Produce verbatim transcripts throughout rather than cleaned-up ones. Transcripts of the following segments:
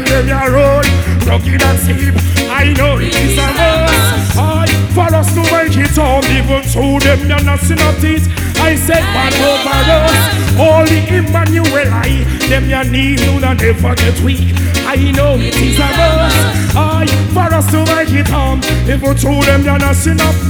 them ya road, rugged and steep. I know it is a must. I for us to make it home, even through them ya not sin of teeth. I said man over us, only Emmanuel I, them ya need to never get weak. I know it is a must. I for us to make it home, even through them ya not sin of.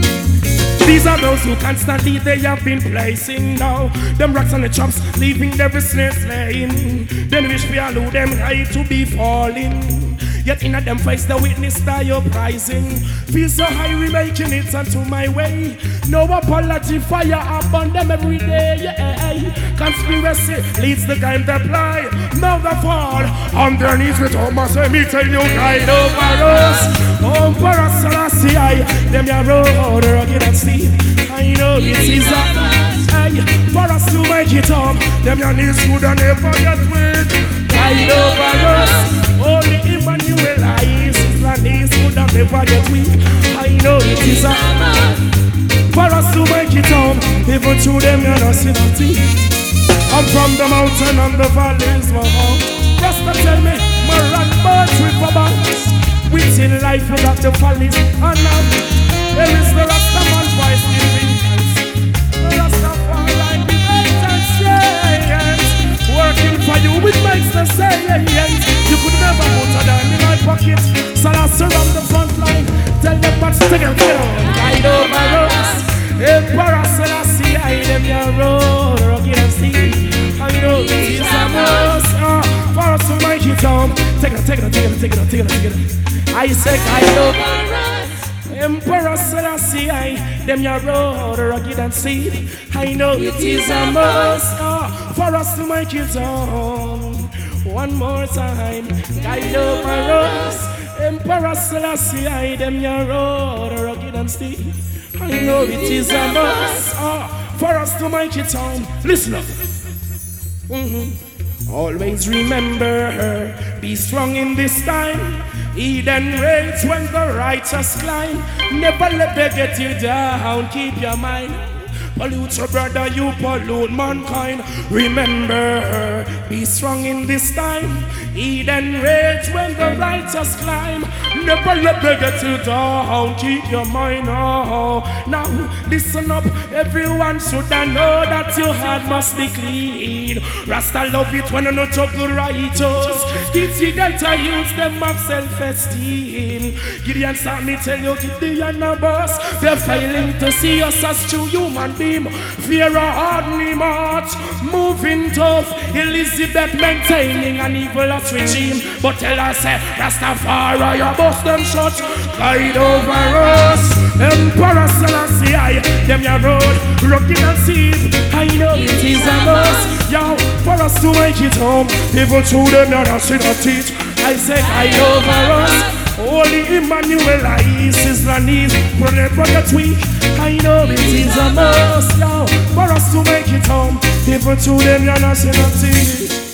These are those who constantly they have been placing now. Them rocks on the chops, leaving their snare slaying. Then wish we allow them high to be falling. Yet in a them face the witness that you're prizing. Feel so high we making it onto my way. No apology, fire upon them every day. Yeah. Conspiracy leads the game to play. Now the fall underneath with Thomas. Let me tell you, guide over us. Oh, for us, Selassie, them your road, rugged and steep. I know this is a hey, for us to make it home. Them your knees would never get weak. Guide over us. Only Emmanuel eyes, his knees would never get weak. I know it is a for us to make it home. Even through them you're not seeing nothing. I'm from the mountain and the valleys, wow. Rasta tell me, my run birds with my banks. Within life without the valleys. And now, there is the Rastaman voice giving thanks. The Rastafari with and strength. Working for you with makes the same. You could never put a dime in my pocket. So I surround the front line. Tell them what's taken care of. Guide over us. Emperor Selassie, I them your road, rugged and steep. I know it is a must uh, for us to make it home. Take it, take it, take it, take it, take it, take it. I say, guide over us. Emperor Selassie, I them your road, rugged and steep. I know it is a must uh, for us to make it home. One more time, guide over us. Emperor Selassie, I them your road, rugged and steep. I know it is a must uh, for us to make it home. Listen up. Mm-hmm. Always remember her. Be strong in this time. Eden reigns when the righteous climb. Never let them get you down. Keep your mind. Pollute your brother, you pollute mankind. Remember her. Be strong in this time. Eden reigns when the righteous climb. Never let them get you down. Keep your mind on. Now listen up. Everyone should know that your heart must be clean. Rasta love it when you not talk the righteous. Kids you get to use them of self-esteem. Gideon start me tell you Gideon a boss. They're failing to see us as true human beings. Fear a hardening heart, moving tough. Elizabeth maintaining an evilous regime. But tell us, eh, Rastafari, you bust them shut. Guide over us. Emperor Selassie, I, them your road, rugged and steep. I know it is a must. Yo, for us to make it home, even through them, you're not seeing a teach. I say, guide over us. Holy Emmanuel, I ease his knees, but they get weak. I know it is a must, yo, for us to make it home. People to them, you're not seeing nothing.